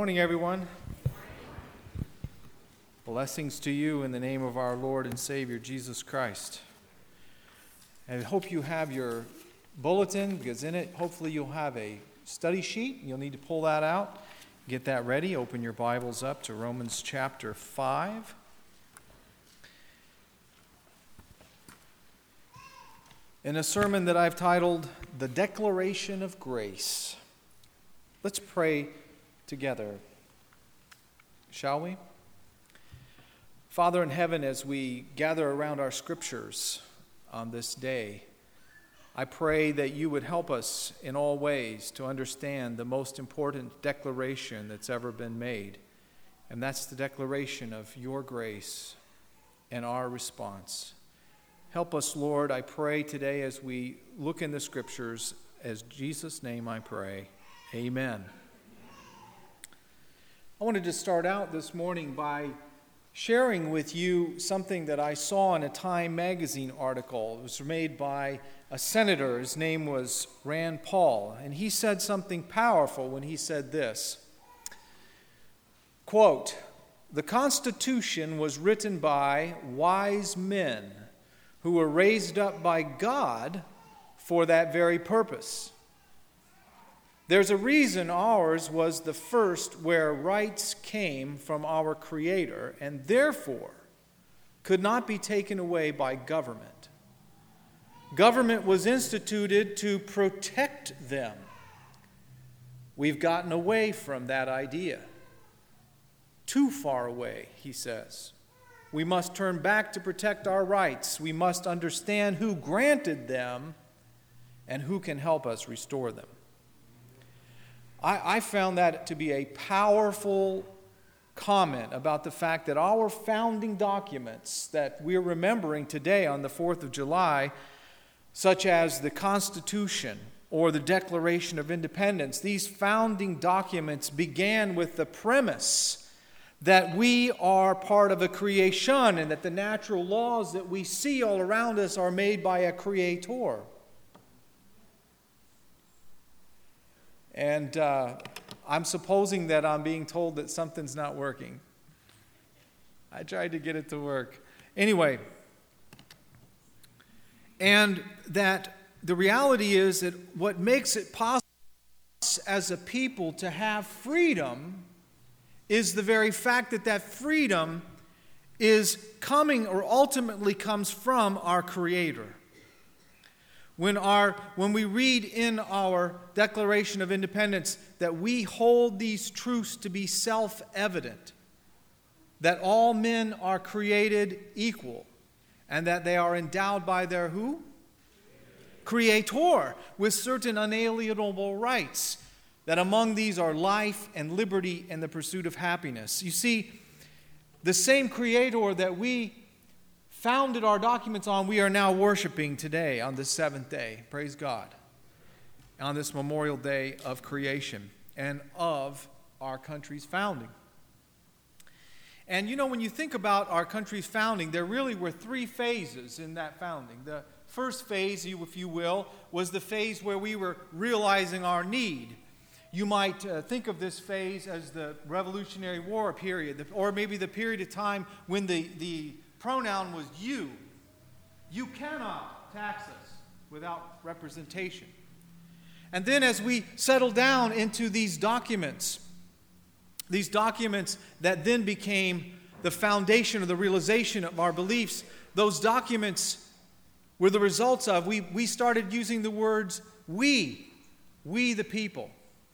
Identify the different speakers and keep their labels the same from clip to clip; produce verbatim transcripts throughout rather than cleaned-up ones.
Speaker 1: morning, everyone. Blessings to you in the name of our Lord and Savior, Jesus Christ. I hope you have your bulletin, because in it, hopefully you'll have a study sheet. You'll need to pull that out, get that ready. Open your Bibles up to Romans chapter five. In a sermon that I've titled, The Declaration of Grace. Let's pray together, shall we? Father in heaven, as we gather around our scriptures on this day, I pray that you would help us in all ways to understand the most important declaration that's ever been made, and that's the declaration of your grace and our response. Help us, Lord, I pray today as we look in the scriptures. As Jesus' name I pray, amen. I wanted to start out this morning by sharing with you something that I saw in a Time magazine article. It was made by a senator. His name was Rand Paul, and he said something powerful when he said this, quote, "The Constitution was written by wise men who were raised up by God for that very purpose. There's a reason ours was the first where rights came from our Creator and therefore could not be taken away by government. Government was instituted to protect them. We've gotten away from that idea. Too far away, he says. We must turn back to protect our rights. We must understand who granted them and who can help us restore them." I, I found that to be a powerful comment about the fact that our founding documents that we're remembering today on the fourth of July, such as the Constitution or the Declaration of Independence, these founding documents began with the premise that we are part of a creation and that the natural laws that we see all around us are made by a creator. And uh, I'm supposing that I'm being told that something's not working. I tried to get it to work. Anyway, and that the reality is that what makes it possible for us as a people to have freedom is the very fact that that freedom is coming or ultimately comes from our Creator. When our when we read in our Declaration of Independence that we hold these truths to be self-evident, that all men are created equal, and that they are endowed by their who? Creator, with certain unalienable rights, that among these are life and liberty and the pursuit of happiness. You see, the same Creator that we founded our documents on, we are now worshiping today on this seventh day. Praise God. On this Memorial Day of creation and of our country's founding. And you know, when you think about our country's founding, there really were three phases in that founding. The first phase, if you will, was the phase where we were realizing our need. You might uh, think of this phase as the Revolutionary War period, or maybe the period of time when the, the pronoun was you. You cannot tax us without representation. And then as we settle down into these documents, these documents that then became the foundation of the realization of our beliefs, those documents were the results of, we, we started using the words we, we the people.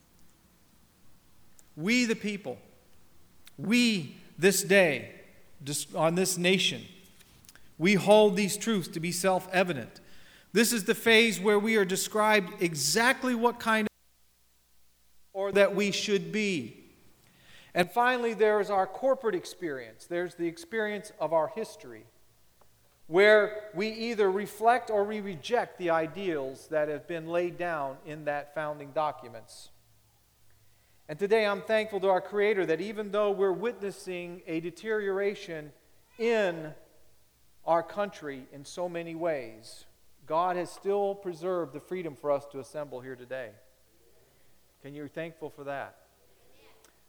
Speaker 1: We the people, we this day, on this nation, we hold these truths to be self-evident. This is the phase where we are described exactly what kind of or that we should be. And finally, there is our corporate experience. There's the experience of our history, where we either reflect or we reject the ideals that have been laid down in that founding documents. And today I'm thankful to our Creator that even though we're witnessing a deterioration in our country in so many ways, God has still preserved the freedom for us to assemble here today. Can you be thankful for that?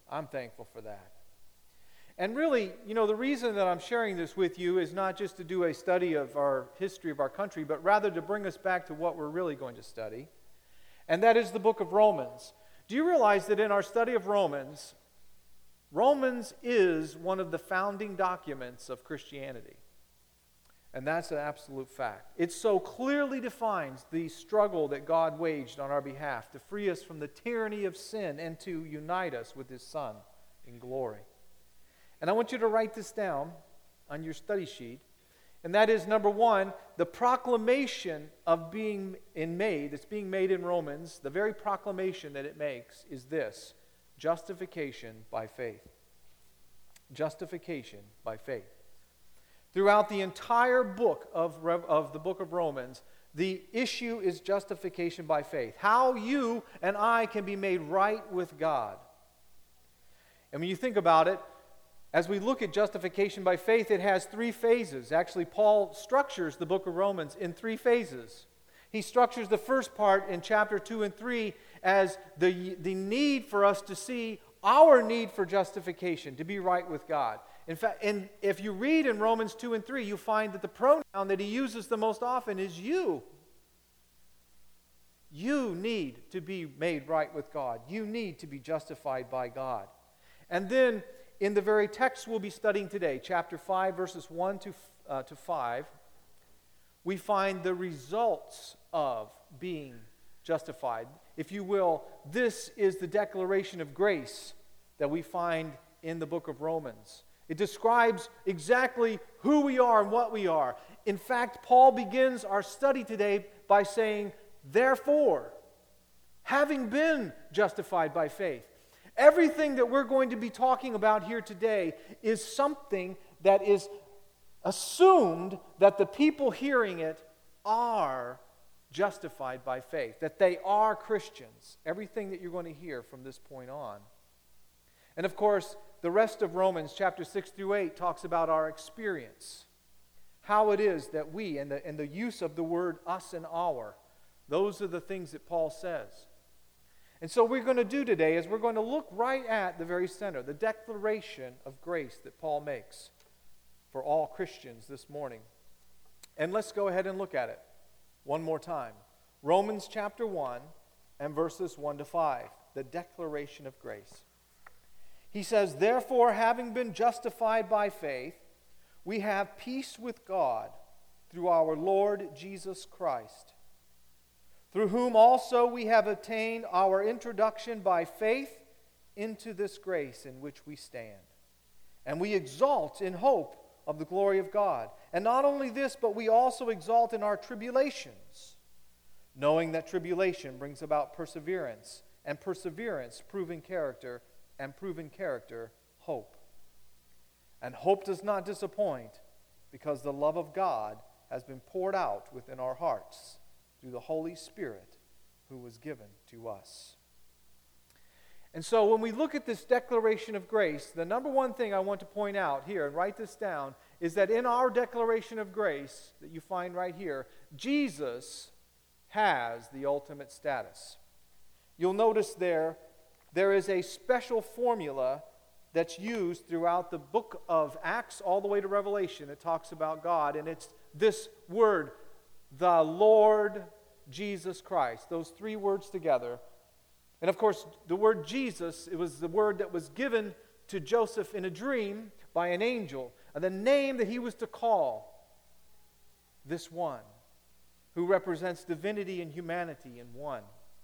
Speaker 1: I'm thankful for that. And really, you know, the reason that I'm sharing this with you is not just to do a study of our history of our country, but rather to bring us back to what we're really going to study, and that is the book of Romans. Do you realize that in our study of Romans, Romans is one of the founding documents of Christianity? And that's an absolute fact. It so clearly defines the struggle that God waged on our behalf to free us from the tyranny of sin and to unite us with His Son in glory. And I want you to write this down on your study sheet. And that is, number one, the proclamation of being in made, that's being made in Romans, the very proclamation that it makes is this: justification by faith. Justification by faith. Throughout the entire book of, of the book of Romans, the issue is justification by faith. How you and I can be made right with God. And when you think about it, as we look at justification by faith, it has three phases. Actually, Paul structures the book of Romans in three phases. He structures the first part in chapter two and three as the, the need for us to see our need for justification, to be right with God. In fact, and if you read in Romans two and three, you find that the pronoun that he uses the most often is you. You need to be made right with God. You need to be justified by God. And then in the very text we'll be studying today, chapter five, verses one to, uh, to five, we find the results of being justified. If you will, this is the declaration of grace that we find in the book of Romans. It describes exactly who we are and what we are. In fact, Paul begins our study today by saying, therefore, having been justified by faith. Everything that we're going to be talking about here today is something that is assumed that the people hearing it are justified by faith, that they are Christians. Everything that you're going to hear from this point on. And of course, the rest of Romans chapter six through eight talks about our experience. How it is that we, and the, and the use of the word us and our, those are the things that Paul says. And so what we're going to do today is we're going to look right at the very center, the declaration of grace that Paul makes for all Christians this morning. And let's go ahead and look at it one more time. Romans chapter one and verses one to five, the declaration of grace. He says, therefore, having been justified by faith, we have peace with God through our Lord Jesus Christ, through whom also we have attained our introduction by faith into this grace in which we stand. And we exult in hope of the glory of God. And not only this, but we also exult in our tribulations, knowing that tribulation brings about perseverance, and perseverance, proven character, and proven character, hope. And hope does not disappoint, because the love of God has been poured out within our hearts through the Holy Spirit who was given to us. And so when we look at this declaration of grace, the number one thing I want to point out here, and write this down, is that in our declaration of grace that you find right here, Jesus has the ultimate status. You'll notice there, there is a special formula that's used throughout the book of Acts all the way to Revelation. It talks about God, and it's this word, the Lord Jesus Christ. Those three words together. And of course, the word Jesus, it was the word that was given to Joseph in a dream by an angel. And the name that he was to call this one, who represents divinity and humanity in one.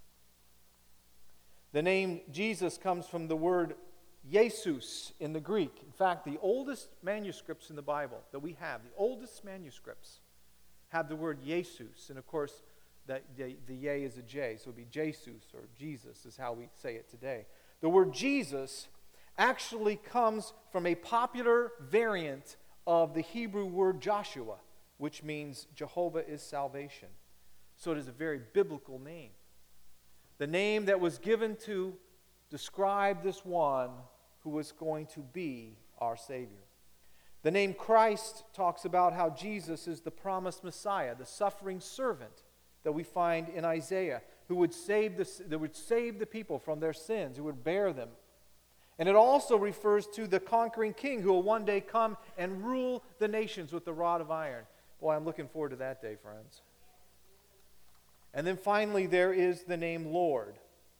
Speaker 1: The name Jesus comes from the word Jesus in the Greek. In fact, the oldest manuscripts in the Bible that we have, the oldest manuscripts, have the word Jesus. And of course, the, the, the ye is a J, so it would be Jesus or Jesus is how we say it today. The word Jesus actually comes from a popular variant of the Hebrew word Joshua, which means Jehovah is salvation. So it is a very biblical name. The name that was given to describe this one who was going to be our Savior. The name Christ talks about how Jesus is the promised Messiah, the suffering servant that we find in Isaiah, who would save the, that would save the people from their sins, who would bear them. And it also refers to the conquering king who will one day come and rule the nations with the rod of iron. Boy, I'm looking forward to that day, friends. And then finally, there is the name Lord.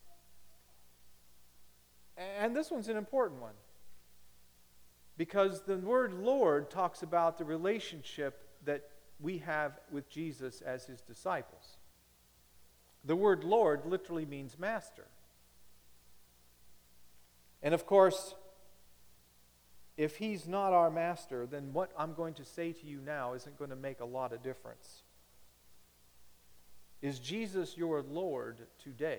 Speaker 1: And this one's an important one, because the word Lord talks about the relationship that we have with Jesus as his disciples. The word Lord literally means master. And of course, if he's not our master, then what I'm going to say to you now isn't going to make a lot of difference. Is Jesus your Lord today?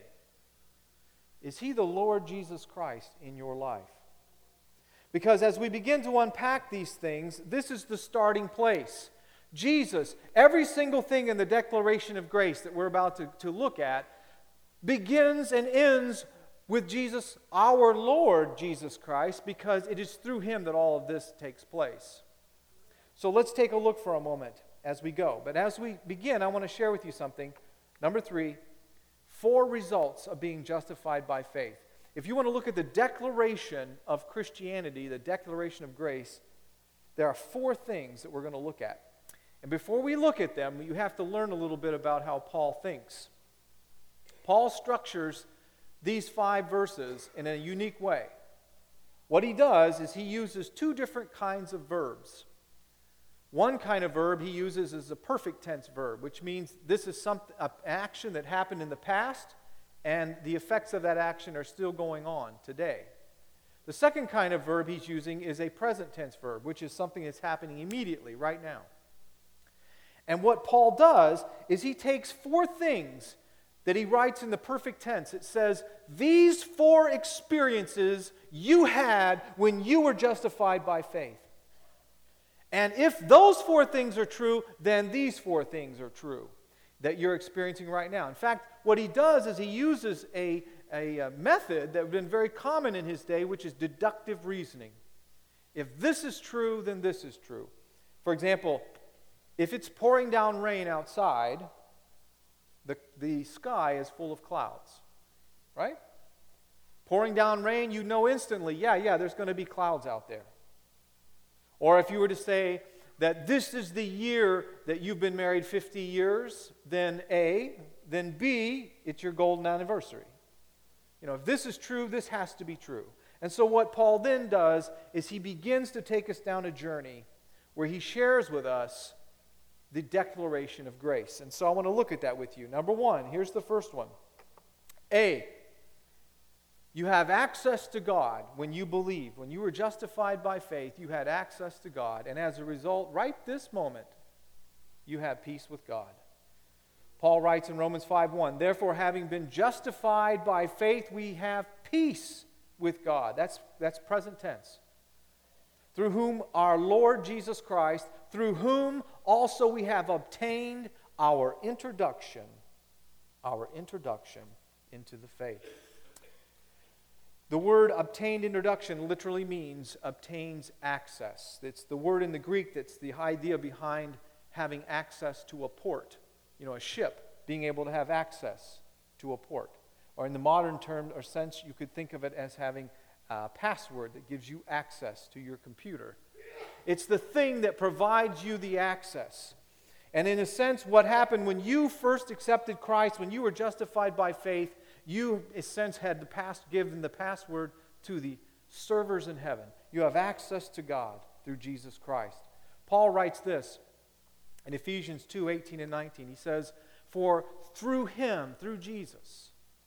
Speaker 1: Is he the Lord Jesus Christ in your life? Because as we begin to unpack these things, this is the starting place. Jesus, every single thing in the declaration of grace that we're about to, to look at, begins and ends with Jesus, our Lord Jesus Christ, because it is through him that all of this takes place. So let's take a look for a moment as we go. But as we begin, I want to share with you something. Number three, four results of being justified by faith. If you want to look at the declaration of Christianity, the declaration of grace, there are four things that we're going to look at. And before we look at them, you have to learn a little bit about how Paul thinks. Paul structures these five verses in a unique way. What he does is he uses two different kinds of verbs. One kind of verb he uses is a perfect tense verb, which means this is some an action that happened in the past, and the effects of that action are still going on today. The second kind of verb he's using is a present tense verb, which is something that's happening immediately, right now. And what Paul does is he takes four things that he writes in the perfect tense. It says, these four experiences you had when you were justified by faith. And if those four things are true, then these four things are true that you're experiencing right now. In fact, what he does is he uses a, a, a method that would have been very common in his day, which is deductive reasoning. If this is true, then this is true. For example, if it's pouring down rain outside, the, the sky is full of clouds, right? Pouring down rain, you know instantly, yeah, yeah, there's going to be clouds out there. Or if you were to say that this is the year that you've been married fifty years, then A, then B, it's your golden anniversary. You know, if this is true, this has to be true. And so what Paul then does is he begins to take us down a journey where he shares with us the declaration of grace. And so I want to look at that with you. Number one, here's the first one. A, you have access to God when you believe. When you were justified by faith, you had access to God. And as a result, right this moment, you have peace with God. Paul writes in Romans five one, therefore, having been justified by faith, we have peace with God. That's, that's present tense. Through whom our Lord Jesus Christ, through whom also we have obtained our introduction, our introduction into the faith. The word obtained introduction literally means obtains access. It's the word in the Greek that's the idea behind having access to a port. You know, a ship being able to have access to a port. Or in the modern term or sense, you could think of it as having a password that gives you access to your computer. It's the thing that provides you the access. And in a sense, what happened when you first accepted Christ, when you were justified by faith, you, in a sense, had the pass, given the password to the servers in heaven. You have access to God through Jesus Christ. Paul writes this in Ephesians two, eighteen and nineteen. He says, for through him, through Jesus,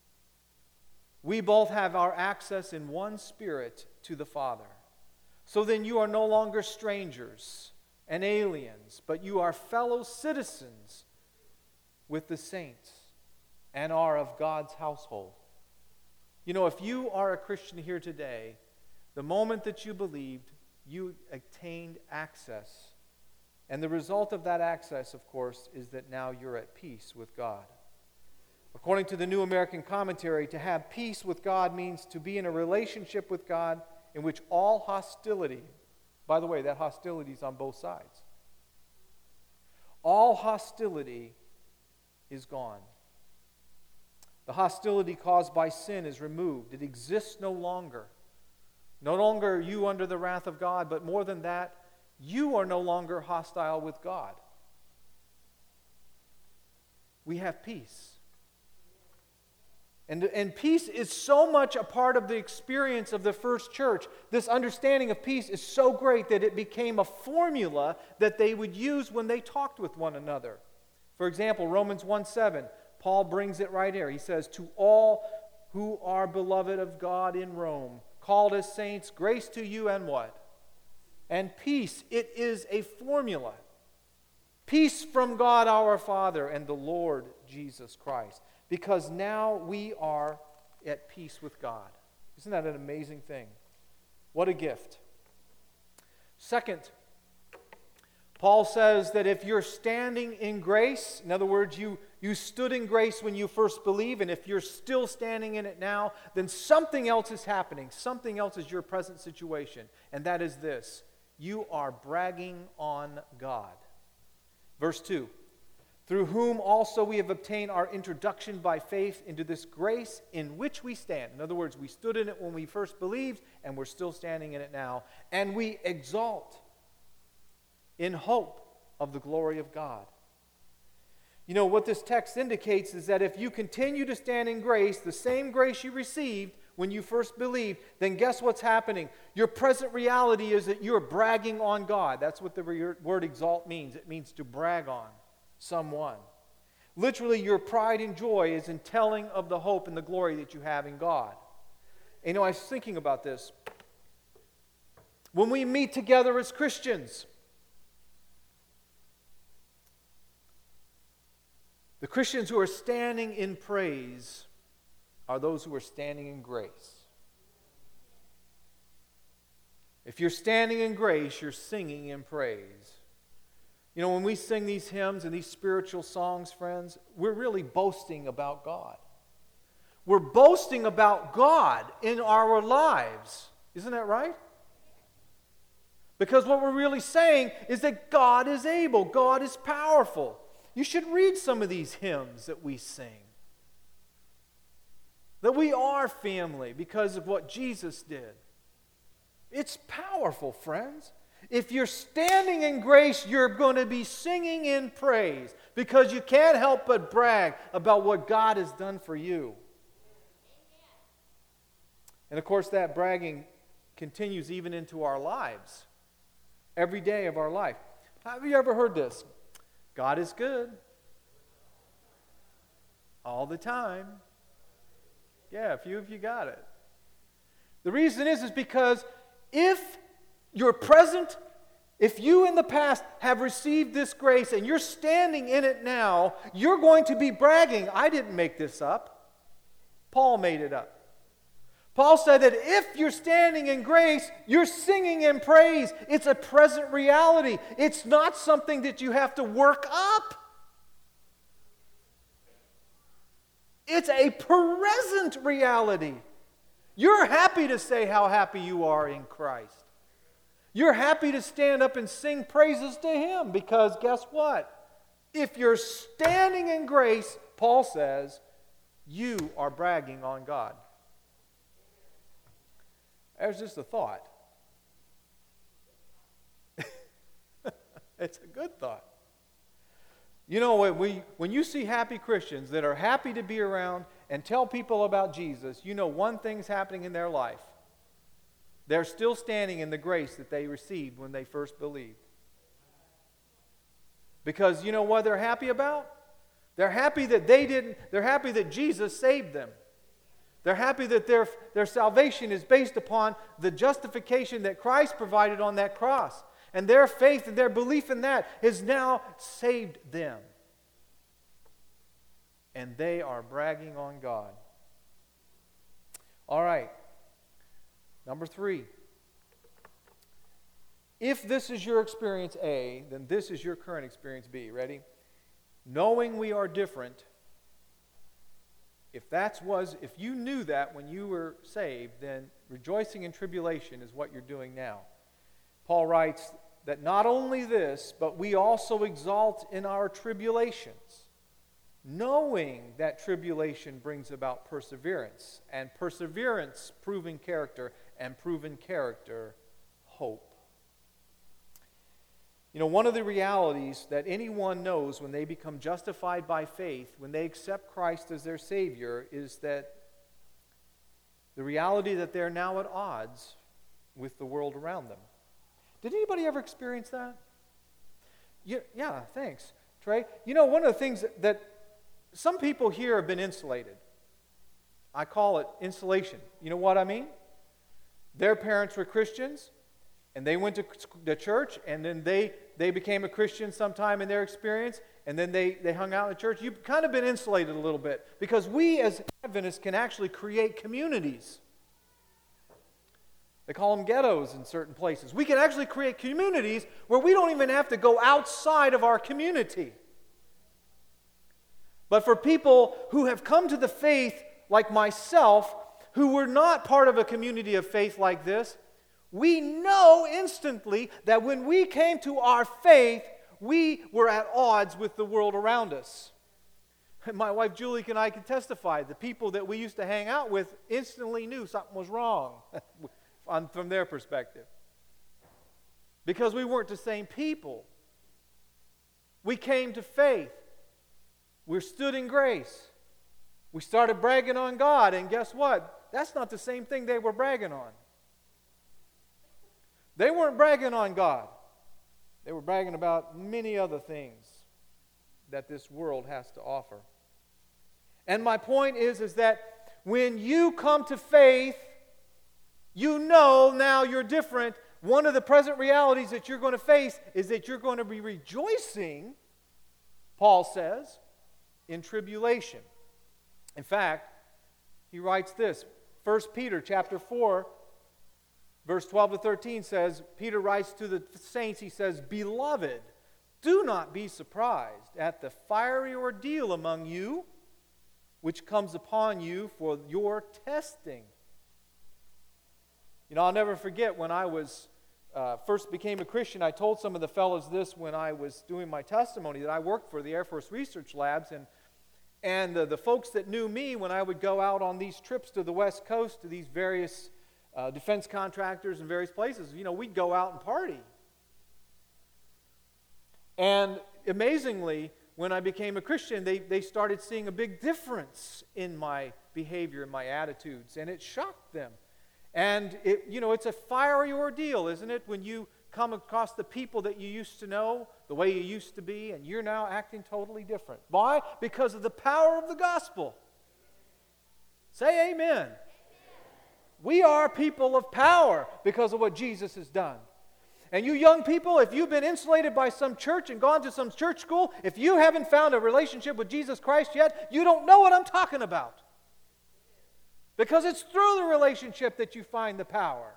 Speaker 1: we both have our access in one Spirit to the Father. So then you are no longer strangers and aliens, but you are fellow citizens with the saints and are of God's household. You know, if you are a Christian here today, the moment that you believed, you attained access. And the result of that access, of course, is that now you're at peace with God. According to the New American Commentary, to have peace with God means to be in a relationship with God in which all hostility, by the way, that hostility is on both sides. All hostility is gone. The hostility caused by sin is removed. It exists no longer. No longer are you under the wrath of God, but more than that, you are no longer hostile with God. We have peace. And, and peace is so much a part of the experience of the first church. This understanding of peace is so great that it became a formula that they would use when they talked with one another. For example, Romans one seven, Paul brings it right here. He says, "To all who are beloved of God in Rome, called as saints, grace to you and what? And peace." It is a formula. Peace from God our Father and the Lord Jesus Christ. Because now we are at peace with God. Isn't that an amazing thing? What a gift. Second, Paul says that if you're standing in grace, in other words, you, you stood in grace when you first believed, and if you're still standing in it now, then something else is happening. Something else is your present situation, and that is this: you are bragging on God. Verse two, "Through whom also we have obtained our introduction by faith into this grace in which we stand." In other words, we stood in it when we first believed, and we're still standing in it now. "And we exalt in hope of the glory of God." You know, what this text indicates is that if you continue to stand in grace, the same grace you received when you first believed, then guess what's happening? Your present reality is that you're bragging on God. That's what the word exalt means. It means to brag on someone. Literally, your pride and joy is in telling of the hope and the glory that you have in God. And you know, I was thinking about this. When we meet together as Christians, the Christians who are standing in praise are those who are standing in grace. If you're standing in grace, you're singing in praise. You know, when we sing these hymns and these spiritual songs, friends, we're really boasting about God. We're boasting about God in our lives. Isn't that right? Because what we're really saying is that God is able, God is powerful. You should read some of these hymns that we sing. That we are family because of what Jesus did. It's powerful, friends. If you're standing in grace, you're going to be singing in praise because you can't help but brag about what God has done for you. And of course, that bragging continues even into our lives, every day of our life. Have you ever heard this? God is good all the time. Yeah, a few of you got it. The reason is, is because if you're present, if you in the past have received this grace and you're standing in it now, you're going to be bragging. I didn't make this up. Paul made it up. Paul said that if you're standing in grace, you're singing in praise. It's a present reality. It's not something that you have to work up. It's a present reality. You're happy to say how happy you are in Christ. You're happy to stand up and sing praises to Him because guess what? If you're standing in grace, Paul says, you are bragging on God. There's just a thought. It's a good thought. You know, when, we, when you see happy Christians that are happy to be around and tell people about Jesus, you know one thing's happening in their life. They're still standing in the grace that they received when they first believed. Because you know what they're happy about? They're happy that they didn't, they're happy that Jesus saved them. They're happy that their, their salvation is based upon the justification that Christ provided on that cross. And their faith and their belief in that has now saved them. And they are bragging on God. All right. Number three. If this is your experience A, then this is your current experience B. Ready? Knowing we are different. If that was, if you knew that when you were saved, then rejoicing in tribulation is what you're doing now. Paul writes that not only this, but we also exalt in our tribulations, knowing that tribulation brings about perseverance, and perseverance proving character, and proven character, hope. You know, one of the realities that anyone knows when they become justified by faith, when they accept Christ as their Savior, is that the reality that they're now at odds with the world around them. Did anybody ever experience that? Yeah, yeah, thanks, Trey. You know, one of the things that, that some people here have been insulated. I call it insulation. You know what I mean? Their parents were Christians, and they went to the church, and then they, they became a Christian sometime in their experience, and then they, they hung out in the church. You've kind of been insulated a little bit, because we as Adventists can actually create communities. They call them ghettos in certain places. We can actually create communities where we don't even have to go outside of our community. But for people who have come to the faith like myself, who were not part of a community of faith like this, we know instantly that when we came to our faith, we were at odds with the world around us. And my wife Julie and I can testify. The people that we used to hang out with instantly knew something was wrong on, from their perspective. Because we weren't the same people. We came to faith. We stood in grace. We started bragging on God, and guess what? That's not the same thing they were bragging on. They weren't bragging on God. They were bragging about many other things that this world has to offer. And my point is, is that when you come to faith, you know now you're different. One of the present realities that you're going to face is that you're going to be rejoicing, Paul says, in tribulation. In fact, he writes this, First Peter chapter four, verse twelve to thirteen says, Peter writes to the saints, he says, "Beloved, do not be surprised at the fiery ordeal among you, which comes upon you for your testing." You know, I'll never forget when I was uh, first became a Christian, I told some of the fellows this when I was doing my testimony, that I worked for the Air Force Research Labs, and And the, the folks that knew me when I would go out on these trips to the West Coast to these various uh, defense contractors in various places, you know, we'd go out and party. And amazingly, when I became a Christian, they, they started seeing a big difference in my behavior and my attitudes, and it shocked them. And, it, you know, it's a fiery ordeal, isn't it, when you come across the people that you used to know, the way you used to be, and you're now acting totally different. Why? Because of the power of the gospel. Say amen. Amen. We are people of power because of what Jesus has done. And you young people, if you've been insulated by some church and gone to some church school, if you haven't found a relationship with Jesus Christ yet, you don't know what I'm talking about. Because it's through the relationship that you find the power.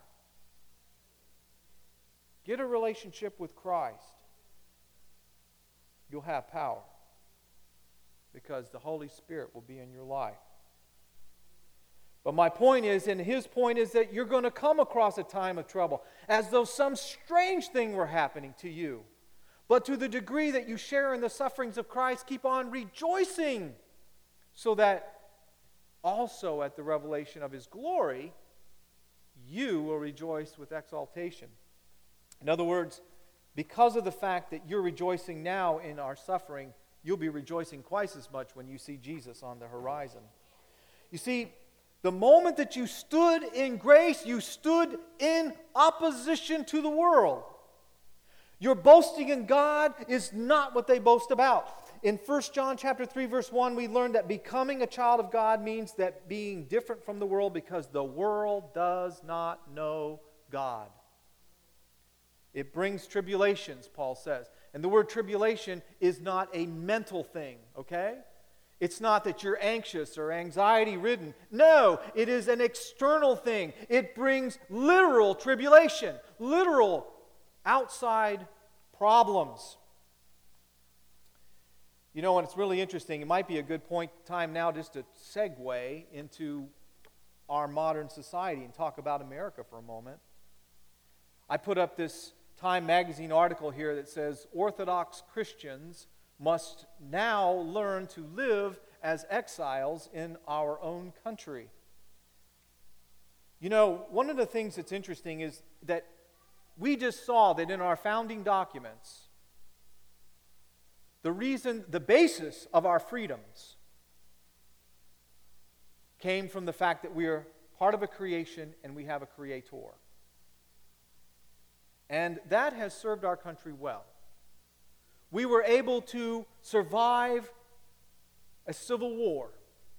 Speaker 1: Get a relationship with Christ. You'll have power because the Holy Spirit will be in your life. But my point is, and his point is, that you're going to come across a time of trouble as though some strange thing were happening to you. But to the degree that you share in the sufferings of Christ, keep on rejoicing, so that also at the revelation of his glory, you will rejoice with exaltation. In other words, because of the fact that you're rejoicing now in our suffering, you'll be rejoicing twice as much when you see Jesus on the horizon. You see, the moment that you stood in grace, you stood in opposition to the world. Your boasting in God is not what they boast about. In First John chapter three, verse one, we learned that becoming a child of God means that being different from the world, because the world does not know God. It brings tribulations, Paul says. And the word tribulation is not a mental thing, okay? It's not that you're anxious or anxiety-ridden. No, it is an external thing. It brings literal tribulation, literal outside problems. You know, and it's really interesting. It might be a good point time now just to segue into our modern society and talk about America for a moment. I put up this Time magazine article here that says Orthodox Christians must now learn to live as exiles in our own country. You know, one of the things that's interesting is that we just saw that in our founding documents, the reason, the basis of our freedoms came from the fact that we are part of a creation and we have a creator. And that has served our country well. We were able to survive a civil war.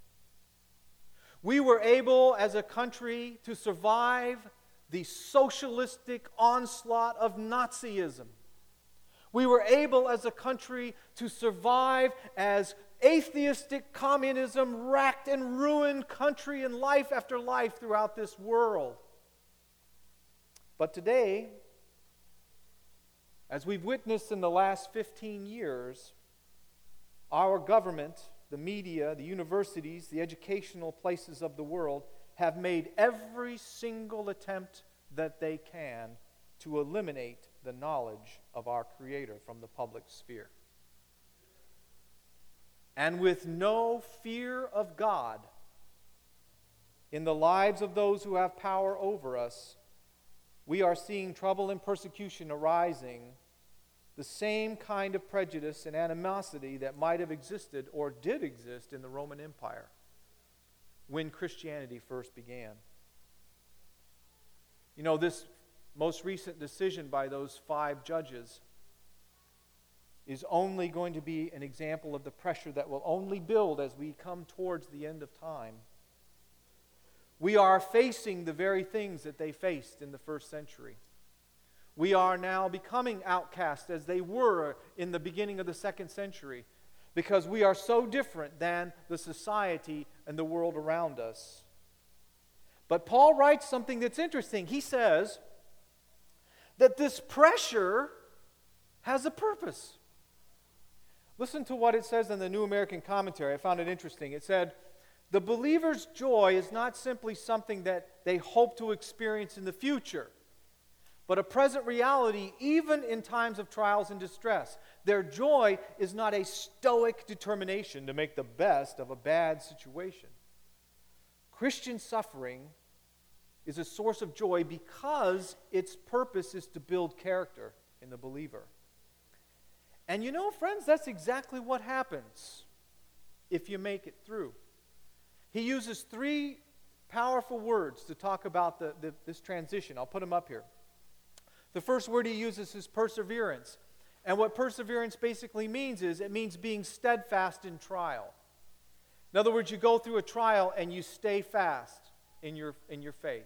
Speaker 1: We were able, as a country, to survive the socialistic onslaught of Nazism. We were able, as a country, to survive as atheistic communism racked and ruined country and life after life throughout this world. But today, as we've witnessed in the last fifteen years, our government, the media, the universities, the educational places of the world have made every single attempt that they can to eliminate the knowledge of our Creator from the public sphere. And with no fear of God in the lives of those who have power over us, we are seeing trouble and persecution arising, the same kind of prejudice and animosity that might have existed or did exist in the Roman Empire when Christianity first began. You know, this most recent decision by those five judges is only going to be an example of the pressure that will only build as we come towards the end of time. We are facing the very things that they faced in the first century. We are now becoming outcast as they were in the beginning of the second century because we are so different than the society and the world around us. But Paul writes something that's interesting. He says that this pressure has a purpose. Listen to what it says in the New American Commentary. I found it interesting. It said, "The believer's joy is not simply something that they hope to experience in the future, but a present reality even in times of trials and distress. Their joy is not a stoic determination to make the best of a bad situation. Christian suffering is a source of joy because its purpose is to build character in the believer." And you know, friends, that's exactly what happens if you make it through. He uses three powerful words to talk about the, the, this transition. I'll put them up here. The first word he uses is perseverance. And what perseverance basically means is it means being steadfast in trial. In other words, you go through a trial and you stay fast in your, in your faith.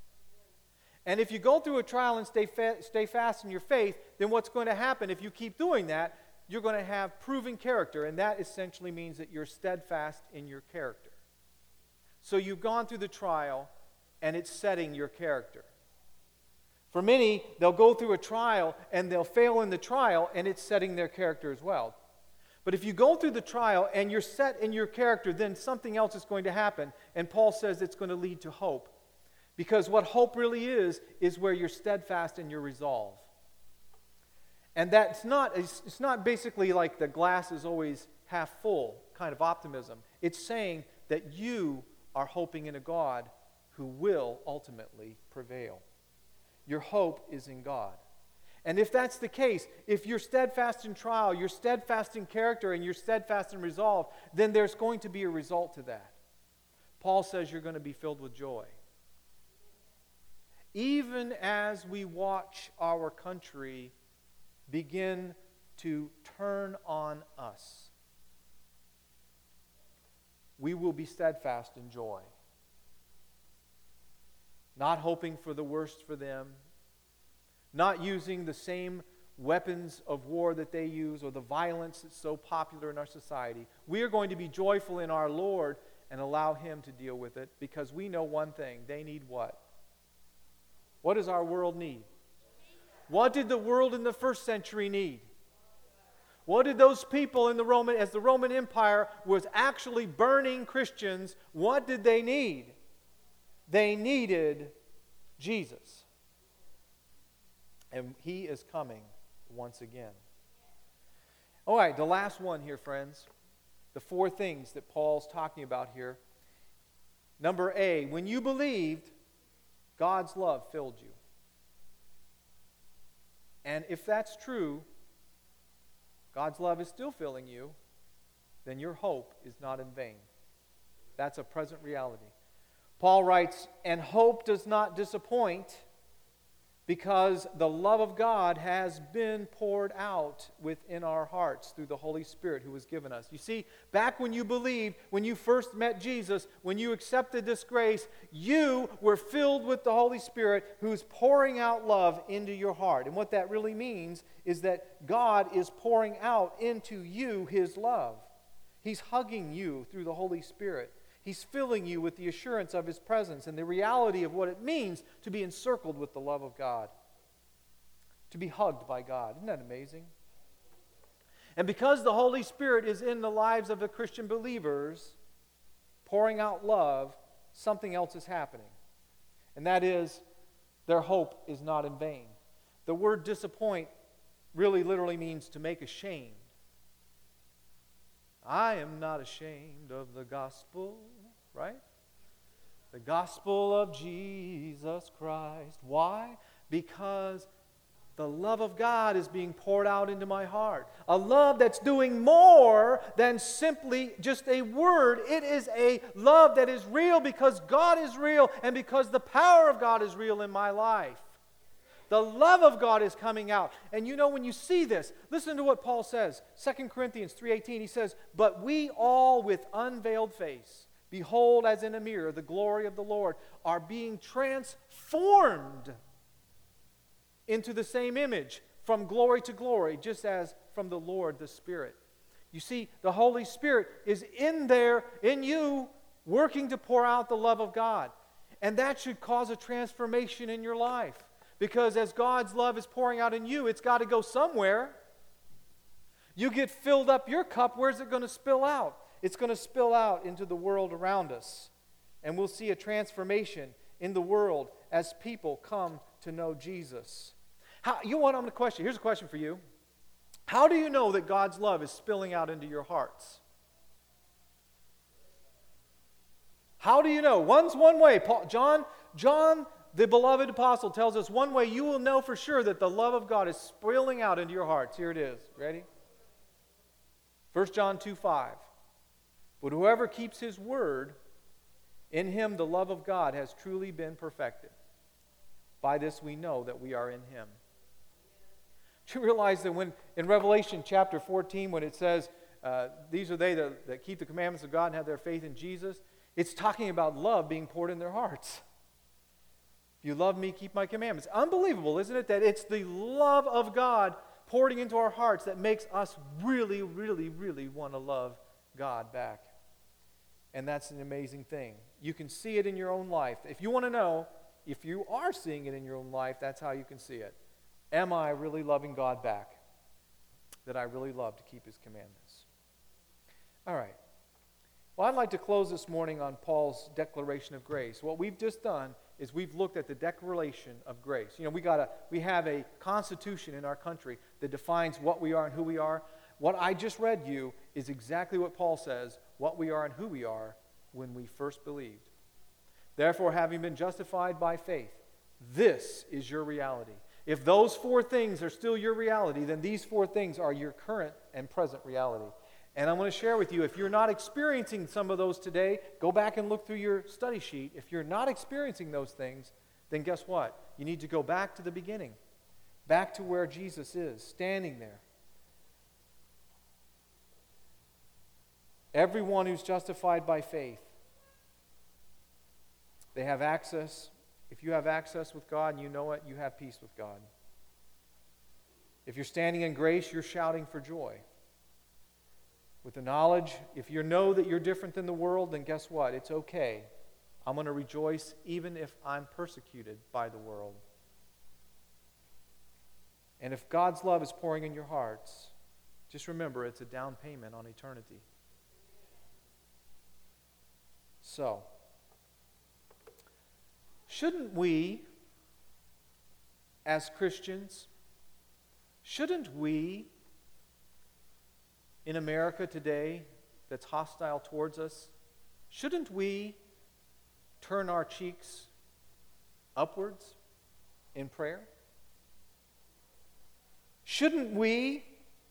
Speaker 1: And if you go through a trial and stay, fa- stay fast in your faith, then what's going to happen if you keep doing that, you're going to have proven character, and that essentially means that you're steadfast in your character. So you've gone through the trial, and it's setting your character. For many, they'll go through a trial, and they'll fail in the trial, and it's setting their character as well. But if you go through the trial, and you're set in your character, then something else is going to happen, and Paul says it's going to lead to hope. Because what hope really is, is where you're steadfast in your resolve. And that's not, it's, it's not basically like the glass is always half full kind of optimism. It's saying that you are hoping in a God who will ultimately prevail. Your hope is in God. And if that's the case, if you're steadfast in trial, you're steadfast in character, and you're steadfast in resolve, then there's going to be a result to that. Paul says you're going to be filled with joy. Even as we watch our country begin to turn on us, we will be steadfast in joy. Not hoping for the worst for them, not using the same weapons of war that they use or the violence that's so popular in our society. We are going to be joyful in our Lord and allow Him to deal with it because we know one thing. They need what? What does our world need? What did the world in the first century need? What did those people in the Roman, as the Roman Empire was actually burning Christians, what did they need? They needed Jesus. And He is coming once again. All right, the last one here, friends. The four things that Paul's talking about here. Number A, when you believed, God's love filled you. And if that's true, God's love is still filling you, then your hope is not in vain. That's a present reality. Paul writes, and hope does not disappoint, because the love of God has been poured out within our hearts through the Holy Spirit who was given us. You see, back when you believed, when you first met Jesus, when you accepted this grace, you were filled with the Holy Spirit who's pouring out love into your heart. And what that really means is that God is pouring out into you His love. He's hugging you through the Holy Spirit. He's filling you with the assurance of His presence and the reality of what it means to be encircled with the love of God, to be hugged by God. Isn't that amazing? And because the Holy Spirit is in the lives of the Christian believers, pouring out love, something else is happening. And that is, their hope is not in vain. The word disappoint really literally means to make ashamed. I am not ashamed of the gospel, right? The gospel of Jesus Christ. Why? Because the love of God is being poured out into my heart. A love that's doing more than simply just a word. It is a love that is real because God is real and because the power of God is real in my life. The love of God is coming out. And you know, when you see this, listen to what Paul says. Second Corinthians three eighteen, he says, but we all with unveiled face, behold as in a mirror the glory of the Lord, are being transformed into the same image from glory to glory, just as from the Lord the Spirit. You see, the Holy Spirit is in there, in you, working to pour out the love of God. And that should cause a transformation in your life. Because as God's love is pouring out in you, it's got to go somewhere. You get filled up your cup, where's it going to spill out? It's going to spill out into the world around us. And we'll see a transformation in the world as people come to know Jesus. How, you want I'm going to question. Here's a question for you. How do you know that God's love is spilling out into your hearts? How do you know? One's one way. Paul, John, John, the beloved apostle, tells us one way you will know for sure that the love of God is spilling out into your hearts. Here it is. Ready? First John two five. But whoever keeps His word, in him the love of God has truly been perfected. By this we know that we are in Him. Do you realize that when in Revelation chapter fourteen, when it says, uh, these are they that, that keep the commandments of God and have their faith in Jesus, it's talking about love being poured in their hearts. If you love me, keep my commandments. Unbelievable, isn't it? That it's the love of God pouring into our hearts that makes us really, really, really want to love God back. And that's an amazing thing. You can see it in your own life. If you want to know, if you are seeing it in your own life, that's how you can see it. Am I really loving God back? That I really love to keep His commandments. All right. Well, I'd like to close this morning on Paul's declaration of grace. What we've just done is we've looked at the declaration of grace. You know, we got a we have a constitution in our country that defines what we are and who we are. What I just read you is exactly what Paul says, what we are and who we are when we first believed. Therefore, having been justified by faith, this is your reality. If those four things are still your reality, then these four things are your current and present reality. And I'm going to share with you, if you're not experiencing some of those today, go back and look through your study sheet. If you're not experiencing those things, then guess what? You need to go back to the beginning, back to where Jesus is, standing there. Everyone who's justified by faith, they have access. If you have access with God and you know it, you have peace with God. If you're standing in grace, you're shouting for joy. With the knowledge, if you know that you're different than the world, then guess what? It's okay. I'm going to rejoice even if I'm persecuted by the world. And if God's love is pouring in your hearts, just remember it's a down payment on eternity. So, shouldn't we, as Christians, shouldn't we, in America today that's hostile towards us, shouldn't we turn our cheeks upwards in prayer? Shouldn't we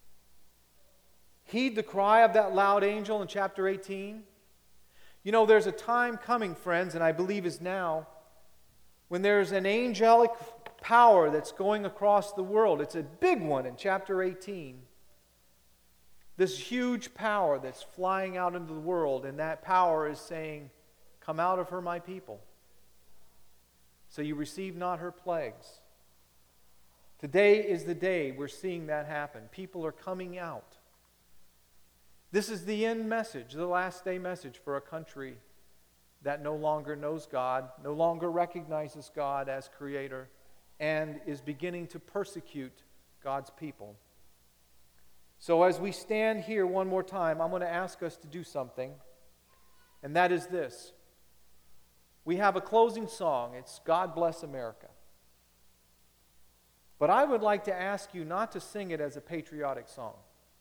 Speaker 1: heed the cry of that loud angel in chapter eighteen? You know, there's a time coming, friends, and I believe is now, when there's an angelic power that's going across the world. It's a big one in chapter eighteen. This huge power that's flying out into the world, and that power is saying, "Come out of her, my people, so you receive not her plagues." Today is the day we're seeing that happen. People are coming out. This is the end message, the last day message for a country that no longer knows God, no longer recognizes God as Creator, and is beginning to persecute God's people. So as we stand here one more time, I'm going to ask us to do something, and that is this. We have a closing song. It's God Bless America. But I would like to ask you not to sing it as a patriotic song.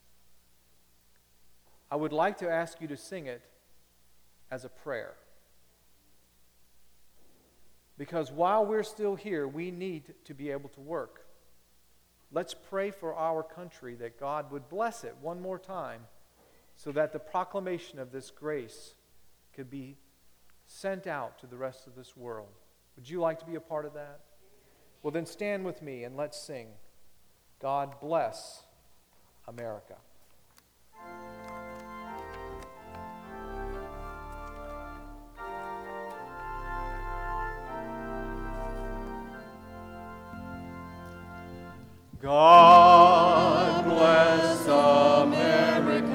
Speaker 1: I would like to ask you to sing it as a prayer. Because while we're still here, we need to be able to work. Let's pray for our country that God would bless it one more time so that the proclamation of this grace could be sent out to the rest of this world. Would you like to be a part of that? Well, then stand with me and let's sing, God Bless America. God bless America,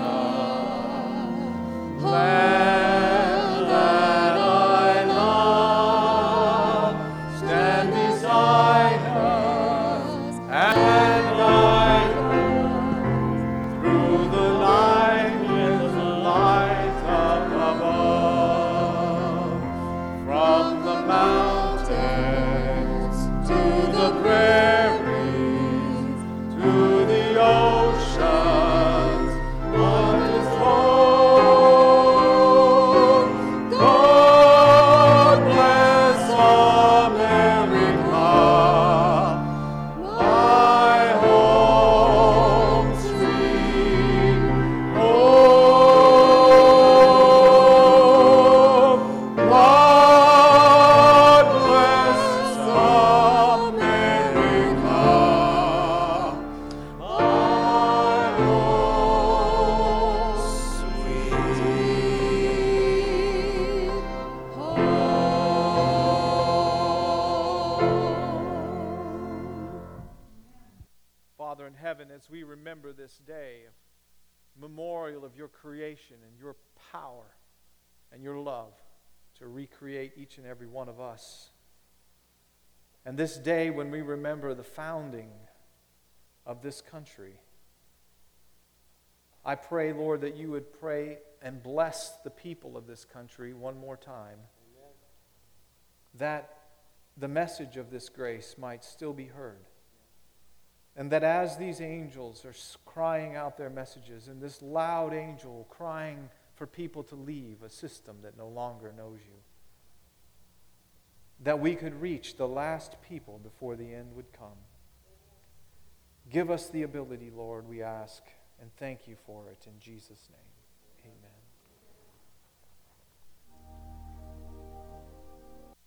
Speaker 1: land that I love. Stand beside us and guide us through the night with the light up above. From the mountains to the prairies, to the oceans, God is home. God bless America, my home sweet home. God bless America. Father in heaven, as we remember this day of memorial of your creation and your power and your love to recreate each and every one of us, and this day when we remember the founding of this country, I pray, Lord, that you would pray and bless the people of this country one more time, Amen. That the message of this grace might still be heard. And that as these angels are crying out their messages, and this loud angel crying for people to leave a system that no longer knows you, that we could reach the last people before the end would come. Give us the ability, Lord, we ask, and thank you for it in Jesus' name.